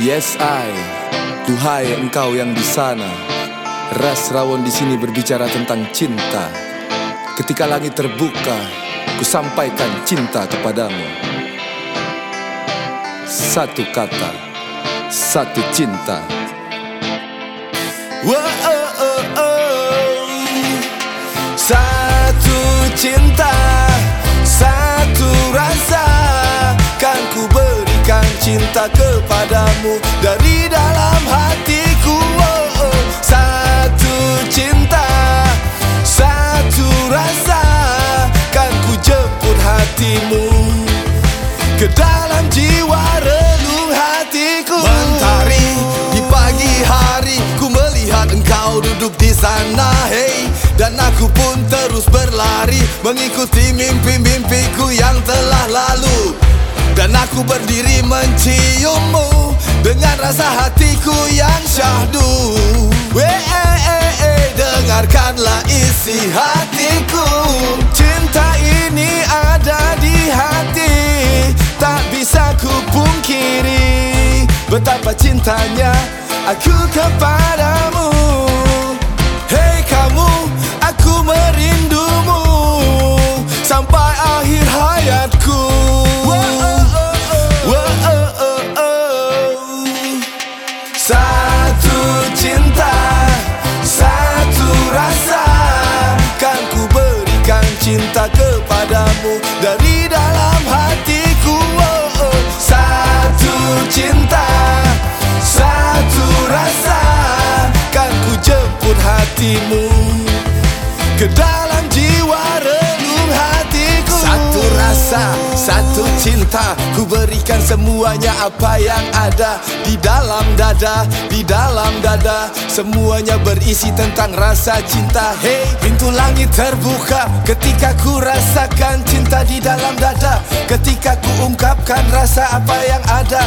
Yes I, duhai engkau yang di sana. Ras Rawon di sini berbicara tentang cinta. Ketika langit terbuka, ku sampaikan cinta kepadamu. Satu kata, satu cinta. Satu cinta, satu rasa, kan ku berikan cinta kepadamu dari dalam hatiku. Satu cinta, satu rasa, kan ku jemput hatimu ke dalam jiwa relung hatiku. Mentari di pagi hari, ku melihat engkau duduk di sana, hey. Dan aku pun terus berlari mengikuti mimpi-mimpiku yang telah lalu. Dan aku berdiri menciummu dengan rasa hatiku yang syahdu. Dengarkanlah isi hatiku. Cinta ini ada di hati, tak bisa ku pungkiri betapa cintanya aku kepadamu. Hei kamu, aku merindumu sampai akhir hayatku. Satu cinta, satu rasa, kan ku berikan cinta kepadamu dari dalam hatiku. Satu cinta, satu rasa, kan ku jemput hatimu ke dalam jiwa relung hatiku. Satu rasa, satu cinta, ku berikan semuanya apa yang ada di dalam dada, di dalam dada. Semuanya berisi tentang rasa cinta. Hey, pintu langit terbuka ketika ku rasakan cinta di dalam dada. Ketika ku ungkapkan rasa apa yang ada.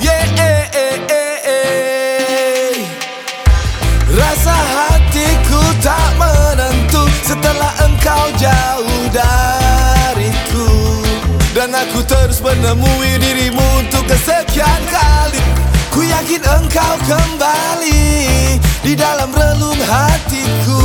Rasa hatiku tak menentu setelah engkau jauh dariku. Dan aku terus menemui dirimu untuk kesekian kali. Ku yakin engkau kembali di dalam relung hatiku.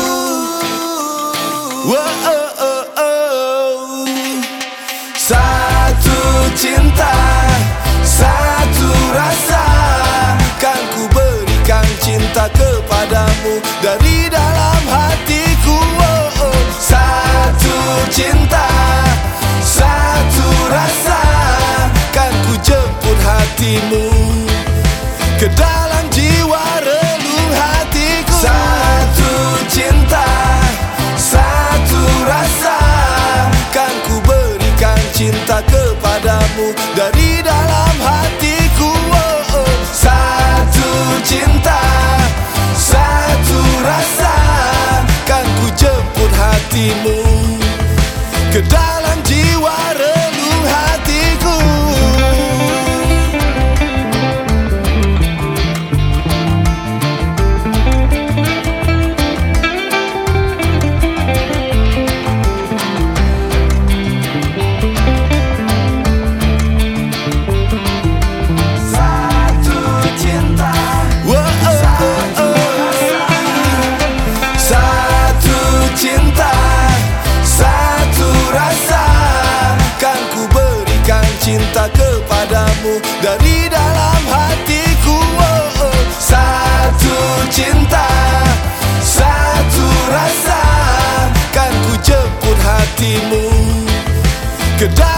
Satu cinta, satu rasa, kan ku berikan cinta kepadamu dari dalam hatiku. Satu cinta, satu rasa, kan ku jemput hatimu ke dalam jiwa relung hatiku. Satu cinta, satu rasa, kan ku berikan cinta kepadamu dari dalam hatiku. Satu cinta, satu rasa, kan ku jemput hatimu ke dalam jiwa relung hatiku. Cinta kepadamu dari dalam hatiku. Satu cinta, satu rasa, kan ku jemput hatimu ke dalam